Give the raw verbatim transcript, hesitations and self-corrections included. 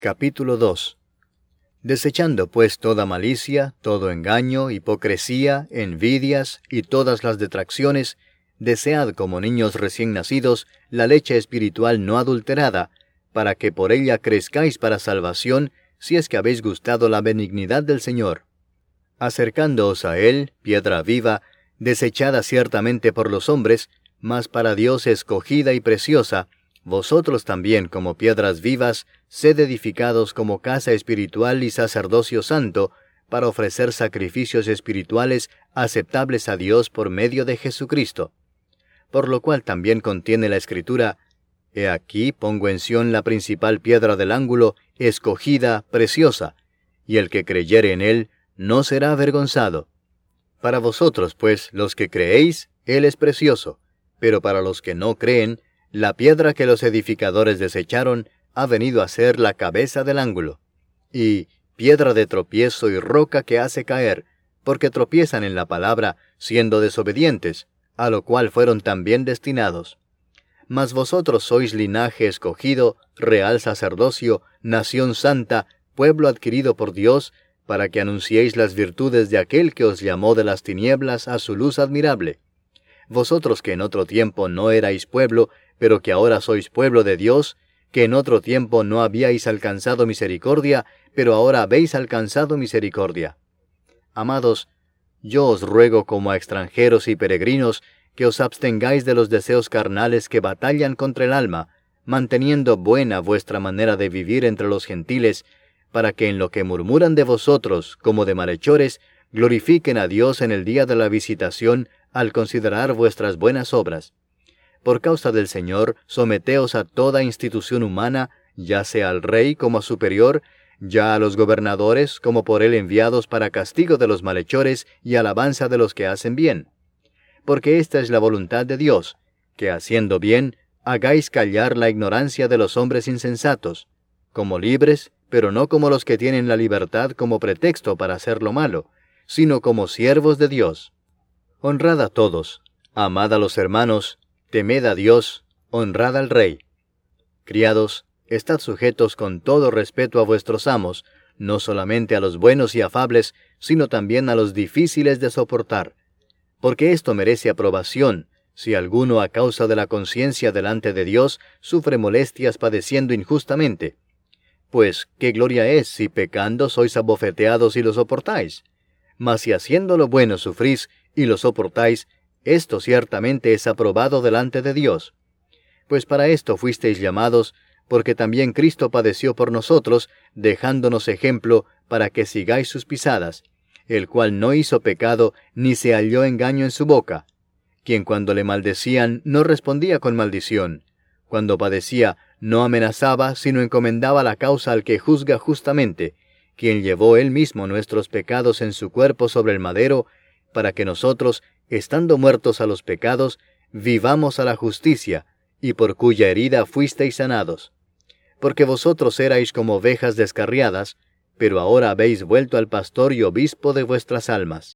Capítulo dos. Desechando pues toda malicia, todo engaño, hipocresía, envidias y todas las detracciones, desead como niños recién nacidos la leche espiritual no adulterada, para que por ella crezcáis para salvación, si es que habéis gustado la benignidad del Señor. Acercándoos a Él, piedra viva, desechada ciertamente por los hombres, mas para Dios escogida y preciosa, vosotros también, como piedras vivas, sed edificados como casa espiritual y sacerdocio santo, para ofrecer sacrificios espirituales aceptables a Dios por medio de Jesucristo. Por lo cual también contiene la Escritura: He aquí pongo en Sión la principal piedra del ángulo, escogida, preciosa, y el que creyere en él no será avergonzado. Para vosotros, pues, los que creéis, él es precioso, pero para los que no creen, la piedra que los edificadores desecharon ha venido a ser la cabeza del ángulo, y piedra de tropiezo y roca que hace caer, porque tropiezan en la palabra, siendo desobedientes, a lo cual fueron también destinados. Mas vosotros sois linaje escogido, real sacerdocio, nación santa, pueblo adquirido por Dios, para que anunciéis las virtudes de aquel que os llamó de las tinieblas a su luz admirable. Vosotros que en otro tiempo no erais pueblo, pero que ahora sois pueblo de Dios, que en otro tiempo no habíais alcanzado misericordia, pero ahora habéis alcanzado misericordia. Amados, yo os ruego como a extranjeros y peregrinos, que os abstengáis de los deseos carnales que batallan contra el alma, manteniendo buena vuestra manera de vivir entre los gentiles, para que en lo que murmuran de vosotros, como de malhechores, glorifiquen a Dios en el día de la visitación, al considerar vuestras buenas obras. Por causa del Señor, someteos a toda institución humana, ya sea al rey como a superior, ya a los gobernadores como por él enviados para castigo de los malhechores y alabanza de los que hacen bien. Porque esta es la voluntad de Dios, que haciendo bien, hagáis callar la ignorancia de los hombres insensatos, como libres, pero no como los que tienen la libertad como pretexto para hacer lo malo, sino como siervos de Dios. Honrad a todos, amad a los hermanos, temed a Dios, honrad al Rey. Criados, estad sujetos con todo respeto a vuestros amos, no solamente a los buenos y afables, sino también a los difíciles de soportar. Porque esto merece aprobación, si alguno a causa de la conciencia delante de Dios sufre molestias padeciendo injustamente. Pues, ¿qué gloria es si pecando sois abofeteados y lo soportáis? Mas si haciendo lo bueno sufrís y lo soportáis, esto ciertamente es aprobado delante de Dios. Pues para esto fuisteis llamados, porque también Cristo padeció por nosotros, dejándonos ejemplo para que sigáis sus pisadas, el cual no hizo pecado, ni se halló engaño en su boca, quien cuando le maldecían no respondía con maldición, cuando padecía no amenazaba, sino encomendaba la causa al que juzga justamente, quien llevó él mismo nuestros pecados en su cuerpo sobre el madero, para que nosotros, estando muertos a los pecados, vivamos a la justicia, y por cuya herida fuisteis sanados. Porque vosotros erais como ovejas descarriadas, pero ahora habéis vuelto al pastor y obispo de vuestras almas.